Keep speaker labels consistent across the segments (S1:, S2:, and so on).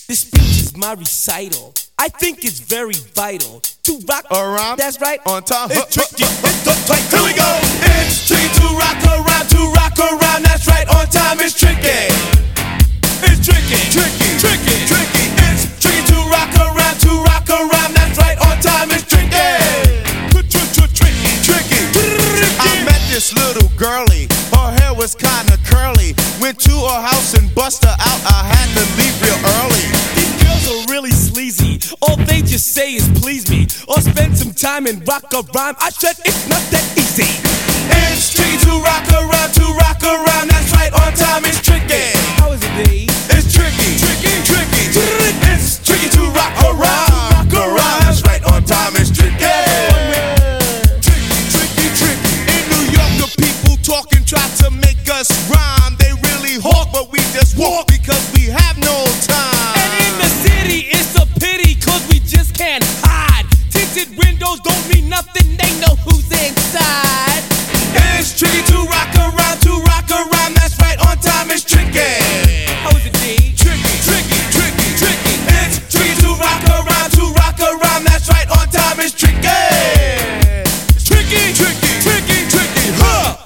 S1: This speech is my recital. I think it's very vital to rock
S2: around.
S1: That's right.
S2: On time.
S1: It's tricky. It's the tight.
S2: Here we go. It's tricky to rock around. To rock around. That's right. On time. It's tricky. It's tricky. Tricky. Tricky. Tricky. It's tricky to rock around. To rock around. That's right. On time. It's tricky. Tricky. Tricky. I met this little girlie. Her hair was kinda curly. Went to her house and bust her out. I had to leave real early.
S1: These girls are really sleazy. All they just say is please me, or spend some time and rock a rhyme. I said it's not that easy.
S2: It's tricky to rock around. To rock around. That's right. On time. It's tricky.
S1: How is it, babe?
S2: It's tricky. Tricky. Tricky. It's tricky to rock around. Rock around. That's right. On time. It's tricky. Talking, try to make us rhyme. They really hawk, but we just walk because we have no time.
S1: And in the city, it's a pity, cause we just can't hide. Tinted windows don't mean nothing, they know who's inside.
S2: It's tricky to rock around, that's right, on time it's tricky.
S1: How is it, D?
S2: Tricky, tricky, tricky, tricky. It's tricky to rock around, that's right, on time it's tricky. Tricky, tricky, tricky, tricky, huh?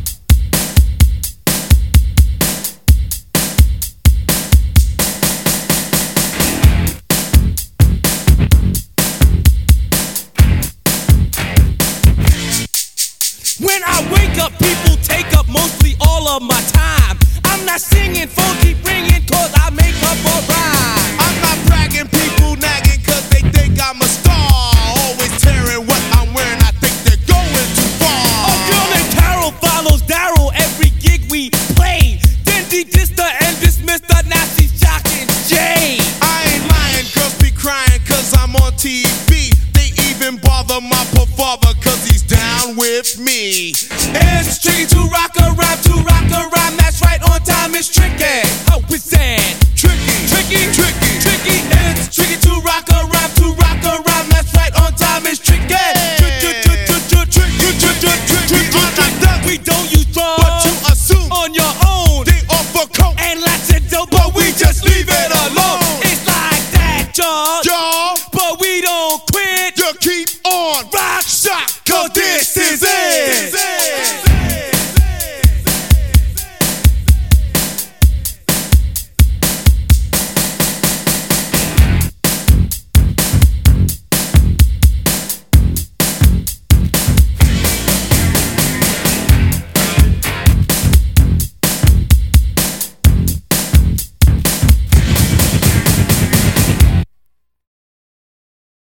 S1: When I wake up, people take up mostly all of my time. I'm not singing, phone keep ringing, cause I make up a rhyme.
S2: I'm not bragging, people nagging, cause they think I'm a star. Always tearing what I'm wearing, I think they're going too far.
S1: A girl named Carol follows Daryl every gig we play. Then he dissed her and dismissed her, now she's jocking Jay.
S2: I ain't lying, girls be crying, cause I'm on TV. They even bother my poor father, cause he's down with me. It's tricky to rock around, that's right, on time it's tricky.
S1: How is that?
S2: Tricky, tricky, tricky, tricky. It's tricky to